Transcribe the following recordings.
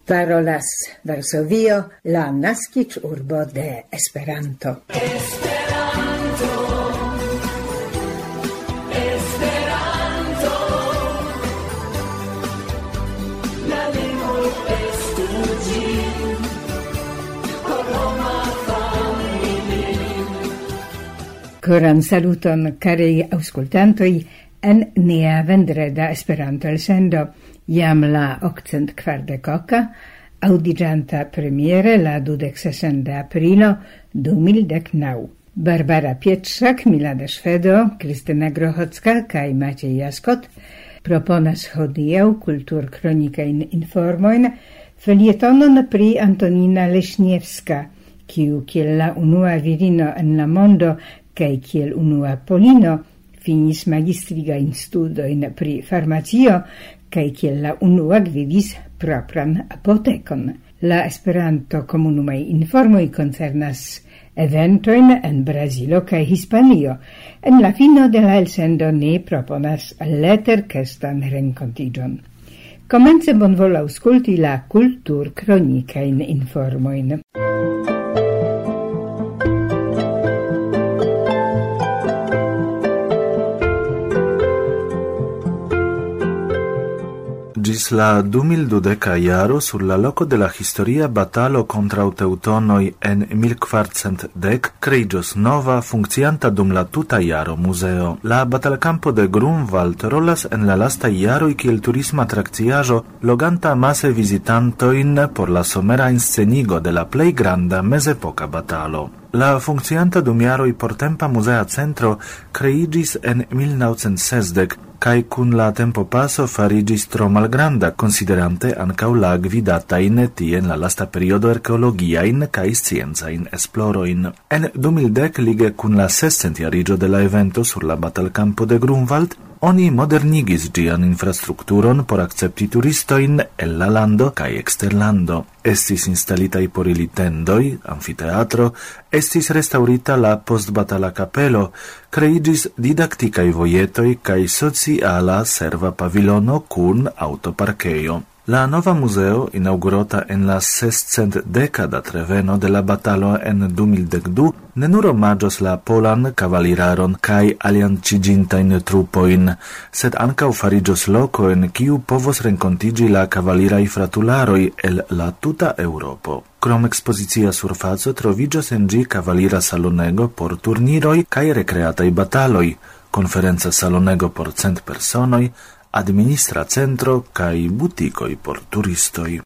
Parolas Varsovio, la naskiĝurbo de Esperanto. Koran saluton, carei auscultantoi, en nia vendreda Esperanto elsendo, jam la 840, audigianta premiere la 26 de aprilo 2019. Barbara Pietrzak, Milada Szwedo, Krystyna Grochocka kaj Maciej Jaskot proponas hodiaŭ kulturkronikajn informojn felietonon pri Antonina Leśniewska, kiu kiel la unua virino en la mondo kaj kiel unua polino finis magistrigajn studojn pri farmacio kaj kiel la unua gvidis propran apotekon. La Esperanto komunumaj informoj koncernas eventojn en Brazilo kaj Hispanio. En la fino de la elsendo ni proponas leterkestan renkontiĝon. Komence bonvolu aŭskulti la kulturkronikajn informojn. Gis la 2012 jaro sur la loco de la historia batalo contra teutonoi en 1410 kreiĝos nova funkcianta dum la tuta jaro museo. La batalkampo de Grunwald rolas en la lastaj jaroj kiel turisma atrakciaĵo, loganta mase vizitantojn por la somera inscenigo de la plej granda mezepoka batalo. La funkcianta dum jaroj portempa muzea centro kreiĝis en 1960 kaj kun la tempo paso fariĝis tro malgranda, konsiderante ankaŭ la gvidatajn tie en la lasta periodo arkeologiajn kaj sciencajn esplorojn. En 2010 lige kun la 600-jariĝo de la evento sur la batalkampo de Grunwald, oni modernigis ĝian infrastrukturon por akcepti turistojn el la lando kaj eksterlando. Estis instalitaj por ili tendoj, amfiteatro, estis restaurita la postbatala kapelo, kreiĝis didaktikaj vojetoj kaj sociala serva pavilono kun aŭtoparkejo. La nova museo, inaugurata en la 610 reveno de la batalo en 2012, ne nur omaĝos la polan kavaliraron kaj alianciĝintajn trupojn, sed ankaŭ fariĝos loko en kiu povos renkontiĝi la kavaliraj fratularoj el la tuta Eŭropo. Krom ekspozicia surfaco troviĝos en ĝi kavalira salonego por turniroj kaj rekreataj bataloj, konferenca salonego por 100 personoj, administra centro kaj butikoj por turistoj.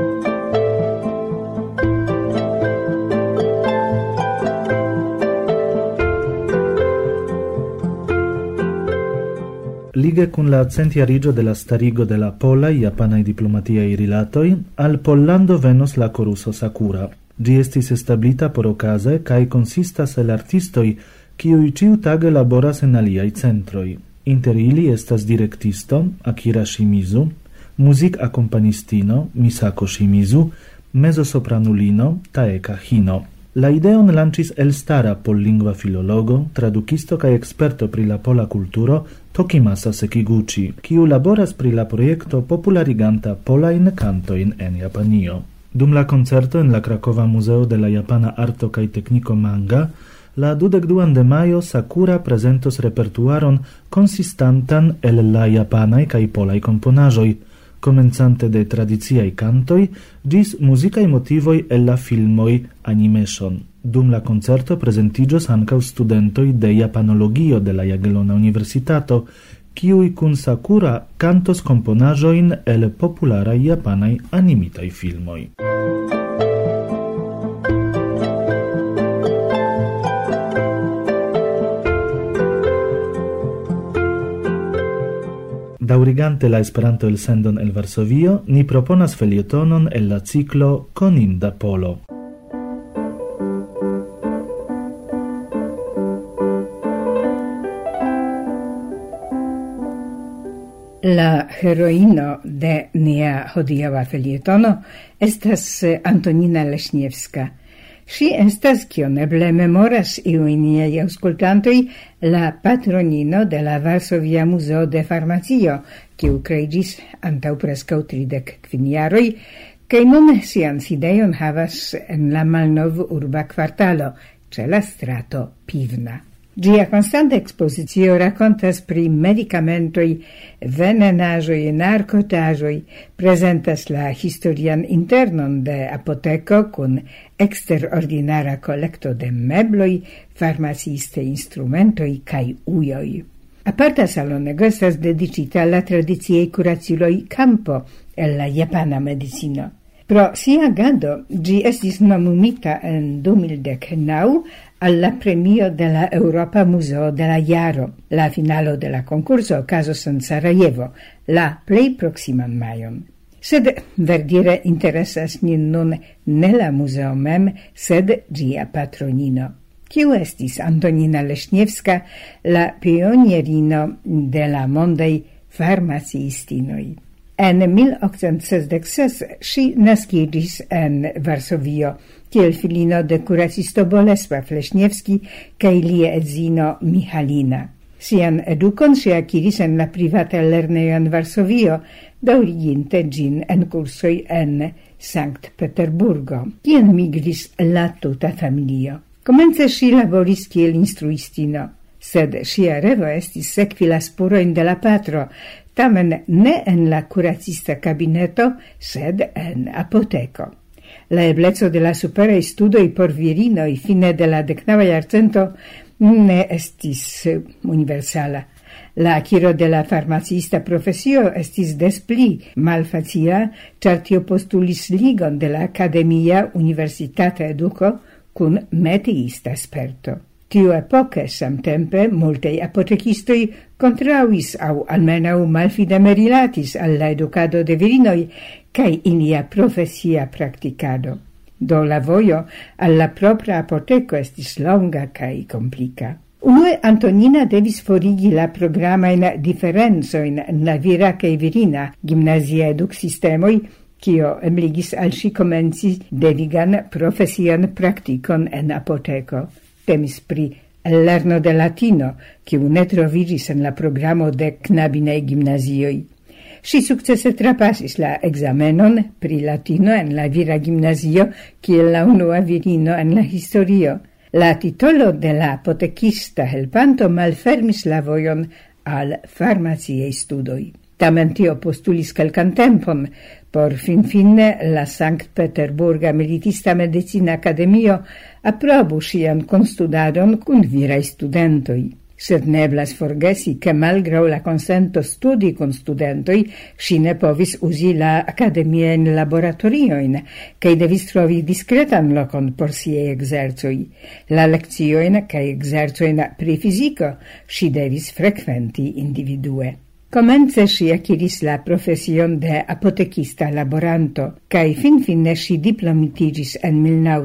Lige kun la centjariĝo de la starigo de la polaj japanaj diplomatiaj rilatoj, al Pollando venos la koruso Sakura. Ĝi estis establita por okaze kaj konsistas el artistoj, kiuj ĉiutage laboras en aliaj centroj. Inter ili estas direktisto Akira Shimizu, muzik-akompanistino Misako Shimizu, mezosopranulino Taeka Hino. La ideon lanĉis elstara pollingva filologo, tradukisto kaj eksperto pri la pola kulturo Tokimasa Sekiguchi, kiu laboras pri la projekto populariganta polajn kantojn en Japanio. Dum la koncerto en la Krakova Muzeo de la Japana Arto kaj Tekniko Manga, la 22 de majo Sakura prezentos repertuaron konsistantan el la japanaj kaj polaj komponaĵoj, komencante de tradiciaj kantoj ĝis muzikaj motivoj el la filmoj animation. Dum la koncerto prezentiĝos ankaŭ studentoj de japanologio de la Jagelona Universitato, kiuj kun Sakura kantos komponaĵojn el popularaj japanaj animitaj filmoj. Daŭrigante la Esperanto elsendon el Varsovio, ni proponas felietonon el la ciklo Koninda Polo. La heroino de nia hodiaŭa felietono estas Antonina Leśniewska. Si estas, kion eble memoras iuj niaj aŭskultantoj, la patronino de la Varsovia Muzeo de Farmacio, kiu kreiĝis antaŭ preskaŭ 35 jaroj, Kaj nun sian sidejon havas en la malnov urba kvartalo, ĉe la strato Pivna. Gia constante expositio racontas pri medicamentoi, venenaĵoj, narkotaĵoj, presentas la historian internon de apoteco kun eksterordinara kolekto de mebloj, farmaciiste instrumentoj kaj ujoj. Aparta salonego estas dedicita alla tradiciaj kuraciloj campo el la japana medicino. Pro sia agado, gi estis nomumita en 2019 alla premio de la Europa Museo de la Jaro. La finalo de la concurso okazos en Sarajevo, la plej proximan majon. Sed verdire interesas nin nun ne la museo mem, sed gia patronino. Kiu estis Antonina Leśniewska, la pionierino de la mondaj farmaciistinoj. En 1866 si naskiĝis en Varsovio, kiel filino de kuracisto Bolesław Leśniewski kaj lia edzino Michalina. Sian edukon si akiris en la privata lernejo en Varsovio, daŭriginte ĝin en kursoj en Sankt Peterburgo, kien migris la tuta familio. Komence si laboris kiel instruistino, sed ŝia revo estis sekvi la spurojn de la patro, tamen ne en la kuracista kabineto, sed en apoteco. La ebleco de la superaj studoj por virinoj fine de la 19. jarcento ne estis universala. La akiro de la farmacista profesio estis des pli malfacila, ĉar tio postulis ligon de la akademia universitata eduko kun metiista sperto. Tiu epoche samtempe multei apotekistoi contrauis au almenau malfideme rilatis alla educado de virinoi cae ilia profesia practicado. Do la vojo alla propria apoteco estis longa cae complica. Unue Antonina devis forigi la programain differenzoin en la vira cae virina gimnasia educsistemoi, kio ebligis al si comenci devigan profesian practicon en apoteco. Temis pri lerno de latino, kiu ne troviĝis en la programo de knabinaj gimnazioj. Si sukcese trapasis la ekzamenon pri latino en la vira gimnazio, kiel la unua virino en la historio. La titolo de la apotekista helpanto malfermis la vojon al farmaciaj studoj. Tamen tio postulis kelkan tempon, por finfine la Sankt Peterburga Militista Medicina Akademio aprobu ŝian konstudadon kun viraj studentoj. Sed ne eblas forgesi, ke malgraŭ la konsento studi kun studentoj, ŝi ne povis uzi la akademiajn laboratoriojn, kaj devis trovi diskretan lokon por siaj ekzercoj. La lekciojn kaj ekzercojn pri fiziko ŝi devis frekventi individue. Komence si akiris la profesion de apotekista laboranto, kaj finfine si diplomitiĝis en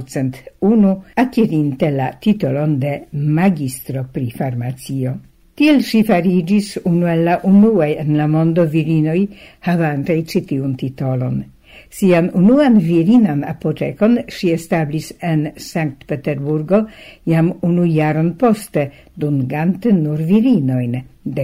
1901, akirinte la titolon de magistro pri farmacio. Tiel si fariĝis unu el la unuaj en la mondo virinoj havantaj ĉi tiun titolon. Sian unuan virinan apotekon si establis en Sankt Peterburgo jam 1 jaron poste, dungante nur virinojn,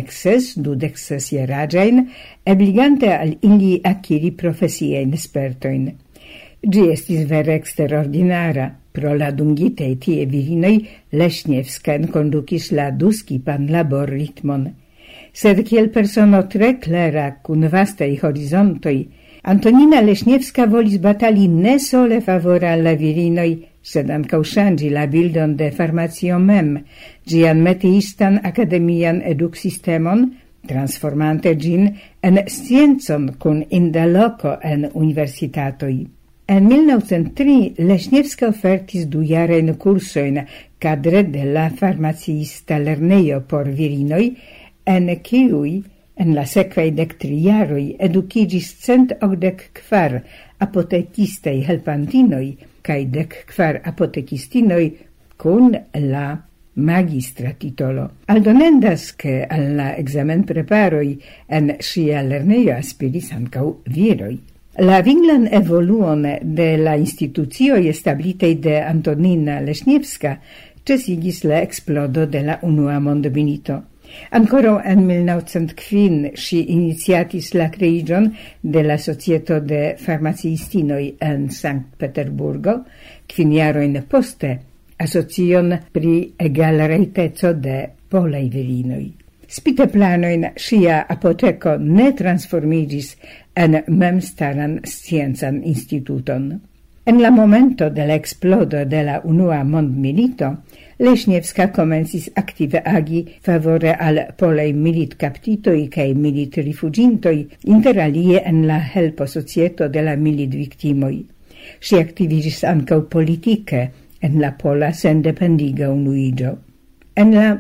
16 jaraĝajn, ebligante al ili akiri profesiajn spertojn. Ĝi estis vere eksterordinara. Pro la dungitej tie virinoj Leśniewska enkondukis la duskipan laborritmon. Sed kiel persono tre klera kun vastaj horizontoj, Antonina Leśniewska volis batali ne sole favore alla virinoj, sed ankaŭ ŝanĝi la bildon de farmacio mem, ĝian metiistan akademian eduksistemon, transformante ĝin en sciencon kun indaloko en universitatoj. En 1903 Leśniewska ofertis 2-jarajn kursojn kadre de la farmaciista lernejo por virinoj, en kiuj en la sekvaj 13 jaroj edukiĝis 184 apotekistaj helpantinoj kaj 14 apotekistinoj kun la magistra titolo. Aldonendas ke al la ekzamenpreparoj en ŝia lernejo aspiris ankaŭ viroj. La vinglan evoluon de la institucioj establitaj de Antonina Leśniewska ĉesigis la eksplodo de la unua mondmilito. Ancora en 1905 si initiatis la creigion de la Societo de Farmaciistinoi en Sankt Peterburgo, 5 jaroin poste asocion pri egalreiteco de polaj virinoj. Spite planoin sia apoteko ne transformigis en memstaran sciencan instituton. En la momento de la explodo de la Unua Mondmilito, Leśniewska komencis aktive agi favore al polaj militkaptitoj kaj militrifugintoj, inter alie en la helpo societo de la militviktimoj. Si aktiviĝis ankaŭ politike en la pola sendependiga unuiĝo. En la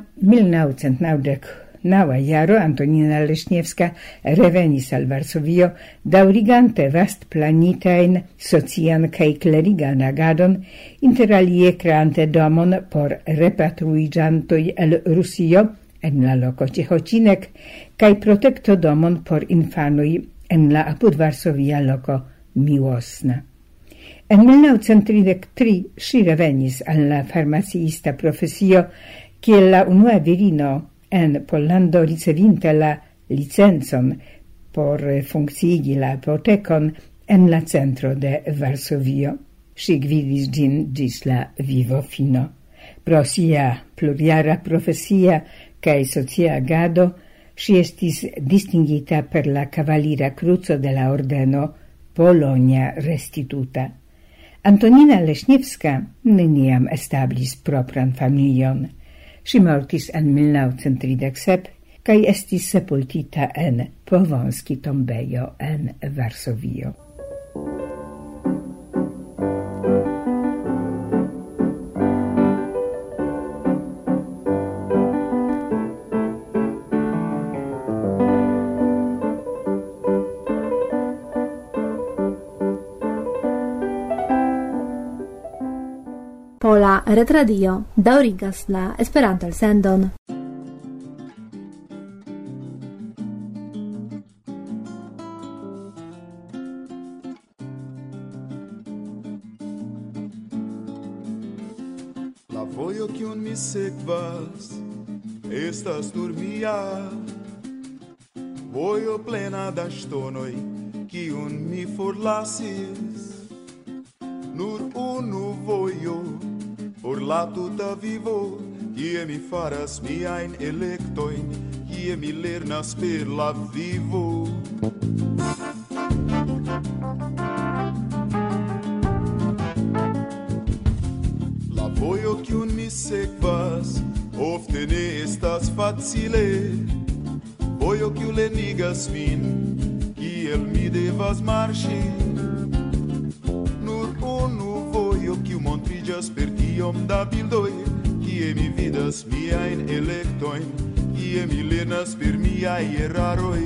1999 jaro Antonina Leśniewska revenis al Varsovio, daŭrigante vastplanitajn socian kaj klerigan agadon, inter alie kreante domon por repatriiĝantoj el Rusio en la loko Ĉeĥocinek kaj protektodomon por infanoj en la apud Varsovia loko Miłosna. En 1933 si revenis al la farmaciista profesio, kiel la unua virino en Pollando ricevinta la licencon por funkciigi la apotekon en la centro de Varsovio. Si gvidis ĝin ĝis la vivofino. Pro sia plurjara profesia kaj socia agado si estis distingita per la kavalira kruco de la ordeno Polonia Restituta. Antonina Leśniewska neniam establis propran familion. Si mortis en 1937 kaj estis sepultita en Powązki tombejo en Varsovio. Pola Retradio daŭrigas la Esperanto-elsendon. La vojo kiun mi sekvas estas nur mia, vojo plena da ŝtonoj kiun mi forlasis. Nur unu vojo por la tuta vivo, kie mi faras miajn elektojn, kie mi lernas per la vivo. La vojo kiun mi sekvas ofte ne estas facile, vojo kiu lenigas min, kiel mi devas marŝi. Kiu montriĝas per tiom da bildoj, kie mi vidas miajn elektojn, kie mi lernas per miaj eraroj.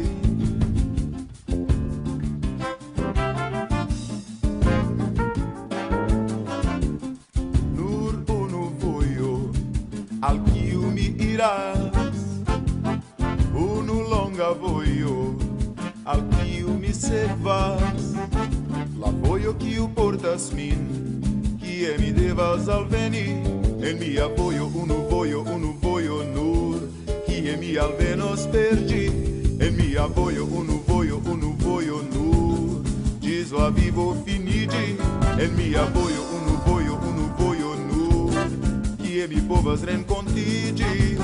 Nur unu vojo al kiu mi iras, unu longa vojo al kiu mi sekvas, la vojo kiu portas min, kie mi devas alveni, en mia vojo unu vojo nur, kie mi alvenos per ĝi, en mia vojo unu vojo nur, ĝis la vivo finiĝi, en mia vojo unu vojo nur, kie mi povas renkontiĝi.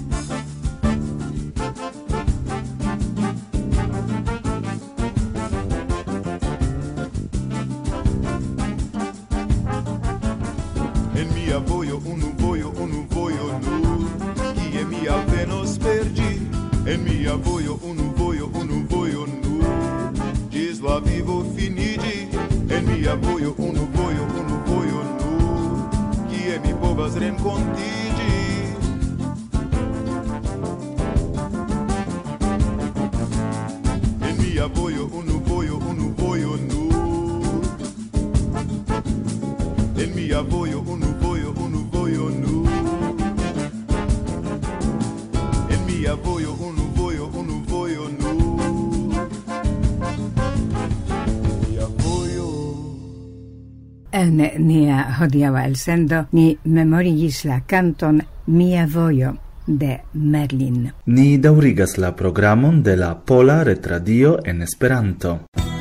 Unu vojo nur, kie mi alvenos per ĝi, en mia vojo unu vojo nur, ĝis la vivo finiĝi, en mia vojo unu vojo nur, kie mi povas renkontiĝi. En mia vojo unu vojo nur, en mia vojo unu vojo nur, en mia vojo unu vojo nur, mia vojo. En nia hodiaŭa elsendo ni memorigis la kanton Mia vojo de Merlin. Ni daŭrigas la programon de la Pola Retradio en Esperanto.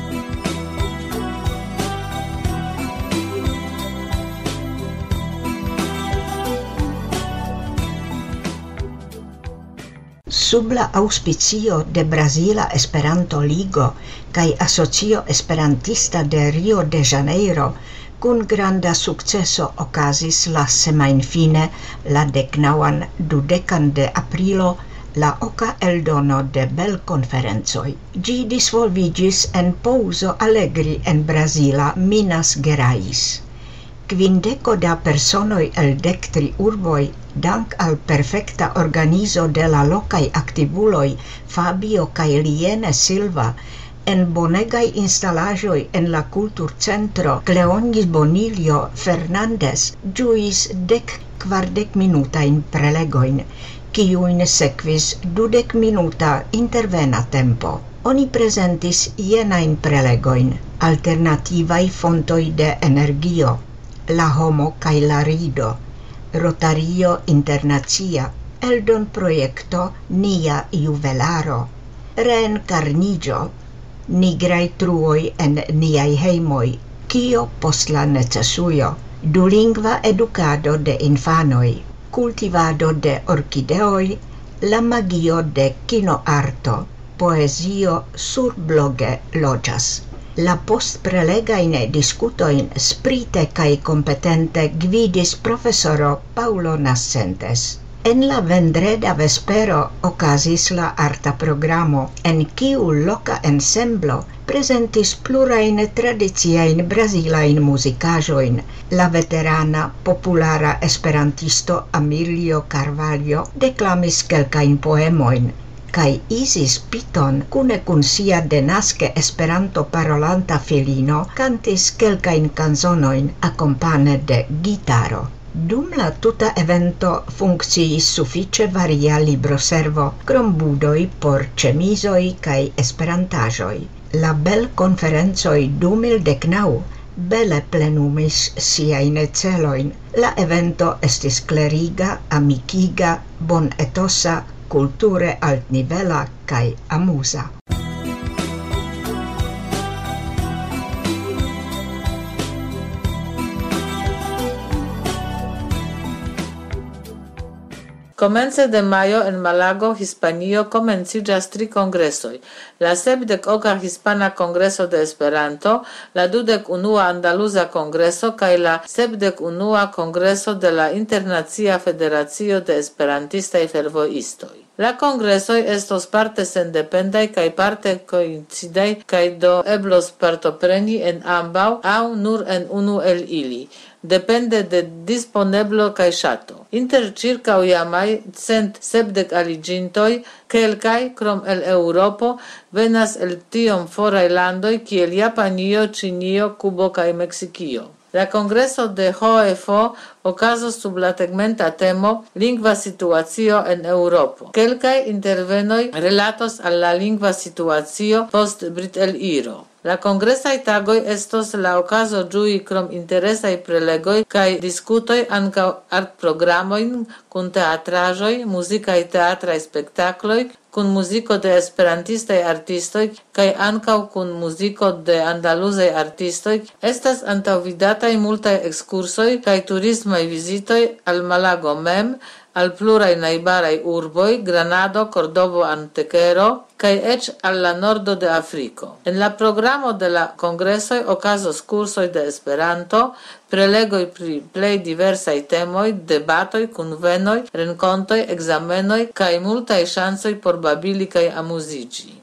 Sub la auspicio de Brazila Esperanto Ligo kaj Asocio Esperantista de Rio de Janeiro, kun granda sukceso okazis la semajnfine la 19-20 de aprilo la oka eldono de Bel-konferencoj. Ĝi disvolviĝis en Pouso Alegre en Brazila Minas Gerais. 50 da personoj el 13 urboj, dank al perfekta organizo de la lokaj aktivuloj Fabio kaj Liene Silva, en bonegaj instalaĵoj en la kulturcentro Cleonis Bonilio Fernandez ĝuis 40 minutajn prelegojn, kiujn sekvis 20-minuta intervena tempo. Oni prezentis jenajn prelegojn: alternativaj fontoj de energio, la homo kaj la rido, Rotario Internacia, eldon projekto Nia Juvelaro, reenkarniĝo, nigraj truoj en niaj hejmoj, kio post la necesujo, dulingva edukado de infanoj, kultivado de orkideoj, la magio de kinoarto, poezio surbloge loĝas. La postprelegajn diskutojn sprite kaj kompetente gvidis profesoro Paulo Nascentes. En la vendreda vespero okazis la arta programo, en kiu loka ensemblo prezentis plurajn tradiciajn brazilajn muzikaĵojn. La veterana populara esperantisto Amilio Carvalho deklamis kelkajn poemojn, kaj Isis Piton kune kun sia denaske Esperanto parolanta filino kantis kelkajn kanzonojn akompane de gitaro. Dum la tuta evento funkciis sufiĉe varia libroservo, krom budoj por ĉemizoj kaj esperantaĵoj. La Bel-konferencoj 2019 bele plenumis siajn celojn. La evento estis kleriga, amikiga, bonetosa, kulture altnivela kaj amuza. Komence de majo en Malago, Hispanio, komenciĝas 3 kongresoj: la 70. Hispana Kongreso de Esperanto, la 21. Andaluza Kongreso kaj la 71. Kongreso de la Internacia Federacio de Esperantistaj Fervojistoj. La kongresoj estos parte sendependaj kaj parte koincidaj, kaj do eblos partopreni en ambaŭ aŭ nur en unu el ili, depende de disponeblo kaj ŝato. Inter ĉirkaŭjamaj 170 aliĝintoj, kelkaj, krom el Eŭropo, venas el tiom foraj landoj kiel Japanio, Ĉinio, Kubo kaj Meksikio. La kongreso de HOFO okazos sub la tegmenta temo lingva situacio en Eŭropo. Kelkaj intervenoj relatos al la lingva situacio post Briteliro. La kongresaj tagoj estos la okazo ĝui krom interesaj prelegoj kaj diskutoj ankaŭ artprogramojn kun teatraĵoj, muzikaj teatraj spektakloj, kun muziko de esperantistaj artistoj kaj ankaŭ kun muziko de andaluzaj artistoj. Estas antaŭvidataj multaj ekskursoj kaj turismaj vizitoj al Malago mem, al pluraj najbaraj urboj, Granado, Cordobo, Antequero, kaj eĉ al la nordo de Afriko. En la programo de la kongresoj okazos kursoj de Esperanto, prelegoj pri plej diversaj temoj, debatoj, kunvenoj, renkontoj, ekzamenoj kaj multaj ŝancoj por babili kaj amuziĝi.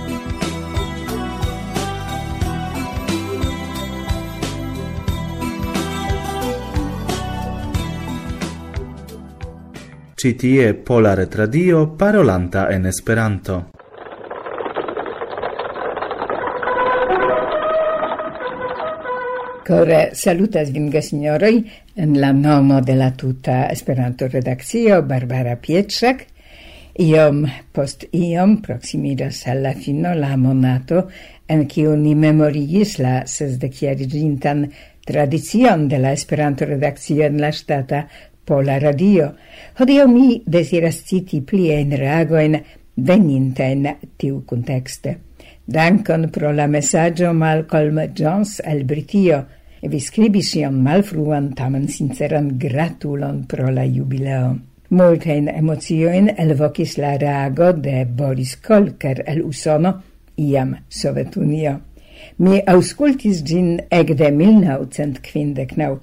Ĉi tie Pola Retradio parolanta en Esperanto. Kore salutas vin gesinjoroj en la nomo de la tuta Esperanto-redakcio Barbara Pietrzak. Iom post iom proksimiĝas al la fino la monato en kiu ni memoriis la 60-jariĝintan tradicion de la Esperanto-redakcio en la ŝtata Pola Radio. Hodiaŭ mi deziras citi pliajn reagojn venintajn tiu kuntekste. Dankon pro la mesaĝo Malcolm Jones el Britio. Vi skribis iom malfruan, tamen sinceran gratulon pro la jubileo. Multajn emociojn elvokis la reago de Boris Kolker el Usono, iam Sovetunio. Mi aŭskultis ĝin ekde 1959.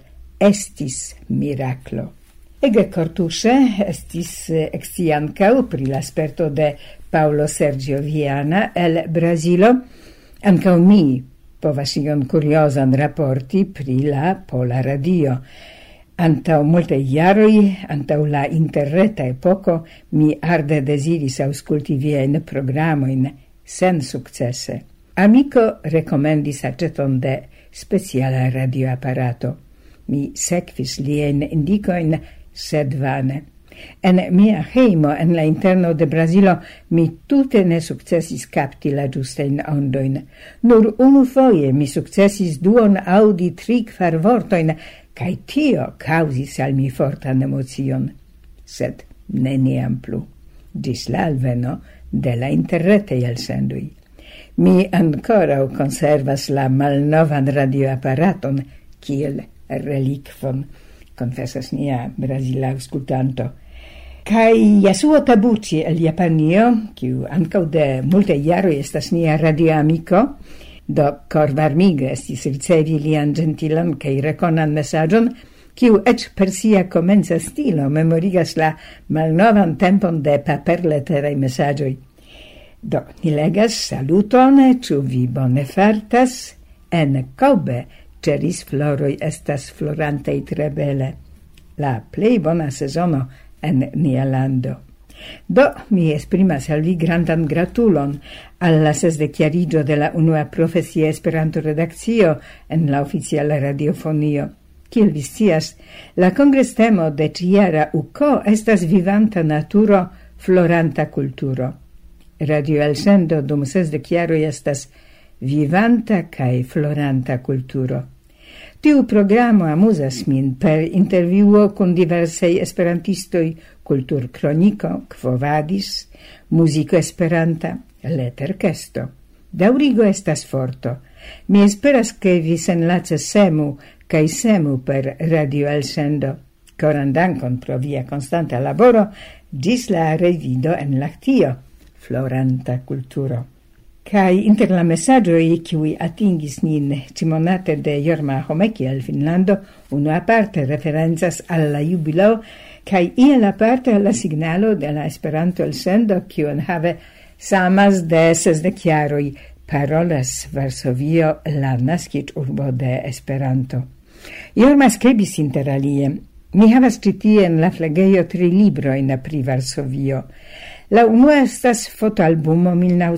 Estis miraklo. Ege kortuŝe estis eksci ankaŭ pri la sperto de Paulo Sergio Viana el Brazilo. Ankaŭ mi povas ion kuriozan raporti pri la Pola Radio. Antaŭ multaj jaroj, antaŭ la interreta epoko, mi arde deziris aŭskulti viajn programojn sensukcese. Amiko rekomendis aĉeton de speciala radioaparato. Mi sekvis liajn indikojn, sed vane. En mia hejmo en la interno de Brazilo mi tute ne sukcesis kapti la ĝustajn ondojn. Nur unufoje mi sukcesis duon aŭdi 3-4 vortojn, kaj tio kaŭzis al mi fortan emocion. Sed neniam plu, ĝis la alveno de la interretaj elsendoj. Mi ankoraŭ konservas la malnovan radioaparaton kiel relikvon, confessas nia brazila aŭskultanto. Kaj Yasuo Tabuchi el Japanio, kiu ankaŭ de multaj jaroj estas nia radioamiko, do korvarmige estis ricevi lian ĝentilan kaj rekonan mesaĝon, kiu eĉ per sia komenca stilo memorigas la malnovan tempon de paperleteraj mesaĝoj. Do, ni legas saluton, ĉu vi bone fartas? En Kobe ceris floroj estas florantej tre bele. La plej bona sezono en nia lando. Do, mi esprimas al vi grandan gratulon al la 60-jariĝo de la unua profesia Esperanto-redakcio en la oficiala radiofonio. Kiel vi scias, la kongrestemo de ĉiara UKO estas vivanta naturo, floranta kulturo. Radio-elsendo dum 60 jaroj estas vivanta kaj floranta kulturo. Tiu programo amuzas min per intervjuo kun diversaj esperantistoj, kulturkroniko, Quo Vadis, muziko esperanta, leterkesto. Daŭrigo estas forto. Mi esperas ke vi senlace semu kaj semu per radio-elsendo. Koran dankon pro via konstanta laboro, ĝis la revido en Laktio, floranta kulturo. Kai inter la messagioi kiui atingis nin cimonate de Jorma Homeki el Finlando, uno aparte referenzas alla jubileo, kai iel aparte alla signalo de la Esperanto elsendo, kiun have samas de 60 jaroj parolas Varsovio, la naskic urbo de Esperanto. Jorma skribis inter alie: mi havas ĉi tie en la flagejo 3 librojn pri Varsovio. La unua estas fotoalbumo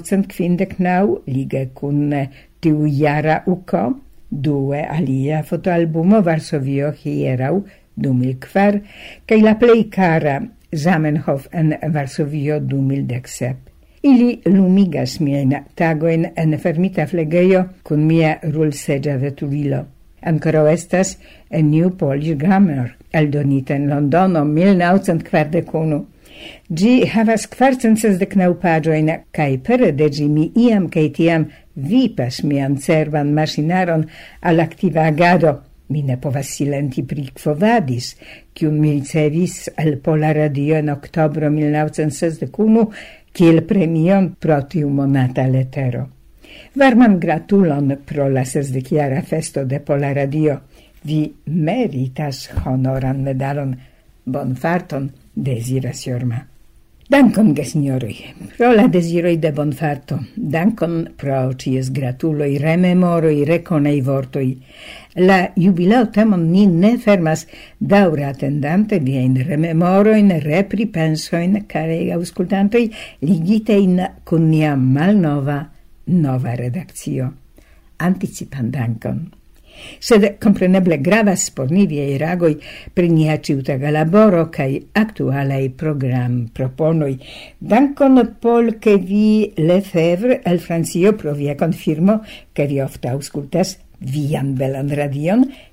1959 lige kun tiu jara UKO, due alia fotoalbumo Varsovio hieraŭ 2004, kaj la plej kara Zamenhof en Varsovio 2017. Ili lumigas miajn tagojn en fermita flegejo kun mia rulseĝa veturilo. Ankoraŭ estas A New Polish Grammar, eldonita en Londono 1941. Gi havas 469 paĝojn, kaj pere de ĝi mi iam kaj tiam vipas mian cerban maŝinaron al aktiva agado. Mi ne povas silenti pri Quo Vadis, kiun mi ricevis el Pola Radio en oktobro 1961 kiel premion pro tiu monata letero. Varman gratulon pro la 60-jara festo de Pola Radio. Vi meritas honoran medalon. Bonfarton deziras Jorma. Dankon, gesignoroj, pro la deziroj de bonfarto. Dankon pro ĉies gratuloj, rememoroj, rekonaj vortoj. La jubileo temon ni ne fermas, daŭre atendante viajn rememorojn, repripensojn, karaj aŭskultantoj, ligitejn kun nia malnova nova redakcio. Anticipan dankon. Sed compreneble gravas por ni viaj reagoj pri nia ĉiutaga laboro kaj aktualaj program-proponoj. Dankon Paul ke vi Lefebvre el Francio pro via konfirmo, ke vi ofte aŭskultas vian belan radion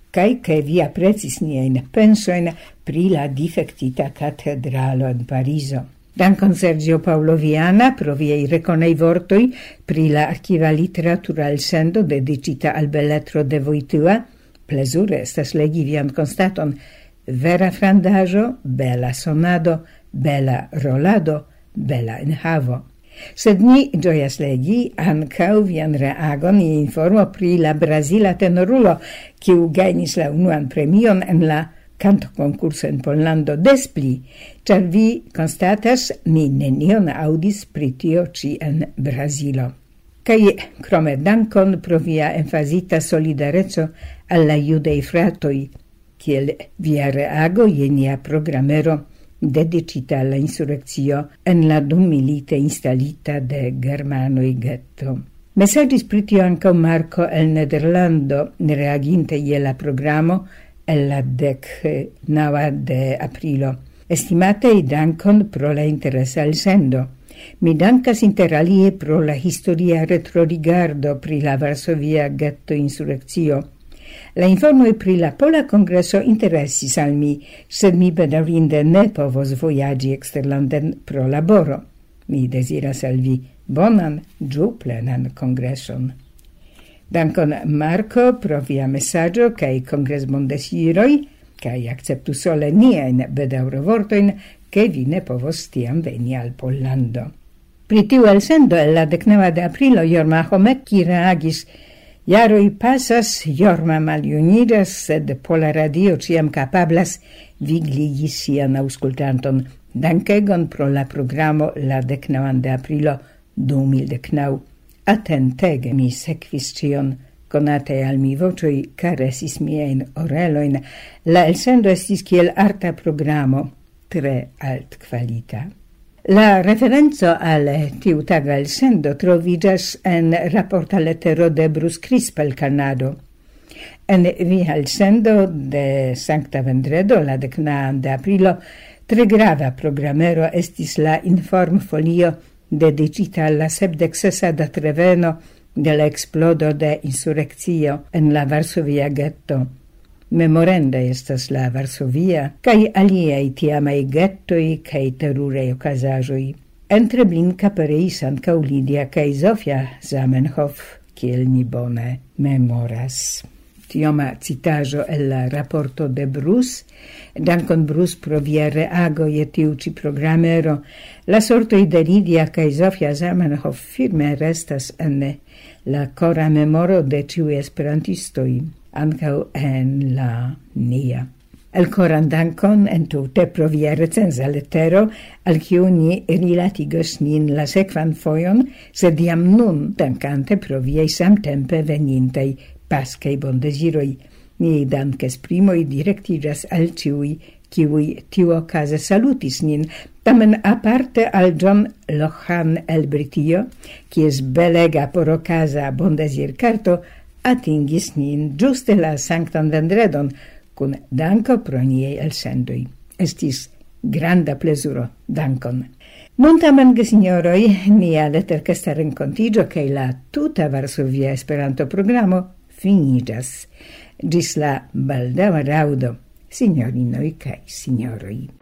kai che vi apprecis nien pensoin pri la difectita catedralo in Pariso. Dankon Sergio Paulo Viana pro viei reconei vortoi pri la archiva literatura el sendo dedicita al belletro de Voitua. Plesure estas legi vian constaton, vera frandajo, bella sonado, bella rolado, bella enhavo. Sed ni gioias legi ancau vian reagon i informo pri la Brasila tenorulo, kiu gainis la unuan premion en la canto concurso in Pollando despli, char vi constatas mi nenion audis pri tio ci en Brasilo. Kai crome dankon pro via enfasita solidareco alla judei fratoi, kiel via reago je nia programero dedicita alla insurrezio en la dumilite installita de germanoi ghetto. Messagis pri tio anca Marco el Nederlando, reaginte je la programo el la 19 de aprilo. Estimatei dankon pro la interesa al sendo. Mi dankas inter alie pro la historia retrorigardo pri la Varsovia ghetto insurrezio. La informoi pri la Pola Congresso interessis al mi, sed mi bedaurinde ne povos voyagi exterlanden pro laboro. Mi desiras al vi bonan, giuplenan congresson. Dankon Marco pro via messaggio cae congres mondesiroi, cae acceptu sole nien bedaurovortoin, che vi ne povos tiam veni al Pollando. Pri tiu elsendo el la 19 de aprilo Jorma Homecki reagis: Jaroi pasas, Jorma maliuniras, sed Pola Radio ciam capablas vigligi sian auscultanton. Dankegon pro la programo la 19 de aprilo 2019. Attentege mi sequis cion, conate al mi vocioi caresis miein oreloin. La elsendo estis kiel arta programo, tre alt qualita. La referenzo al tiu taga elsendo trovigas en rapporta lettero de Bruce Crispel Canado. En via elsendo de Sancta Vendredo, la 19 de aprilo, tre grava programero estis la informfolio dedicita alla 76 datreveno de la explodo de insurrezio en la Varsovia ghetto. Memorenda estas la Varsovia, cae aliei tiamai ghettoi cae terurei ocasajoi. Entre blinca pereis ancau Lidia cae Zofia Zamenhof, kiel ni bone memoras. Tioma citajo el la rapporto de Bruce, dankon Bruce pro via reago je tiu ci programero, la sortoi de Lidia cae Zofia Zamenhof firme restas en la cora memoro de ciui esperantistoi, ancau en la nia. El coran dankon en tute pro via recensa lettero, al kiu ni rilatigos nin la sekvan fojon, sed jam nun dankante pro viei samtempe venintei pascei bondesiroi. Ni dankes primoi directigas al ciui, kiui tiu ocase salutis nin, tamen aparte al John Lohan el Britio, kies belega por ocasa bondesir carto, atingis nin giuste la Sanctan Vendredon, cun danko pro niei elsendoi. Estis granda plesuro, dankon. Nun tamen, gesignoroi, nia lettercasta rencontigio cae la tuta Varsovia Esperanto programo finigas. Gis la baldaua raudo, signorinoi cae signoroi.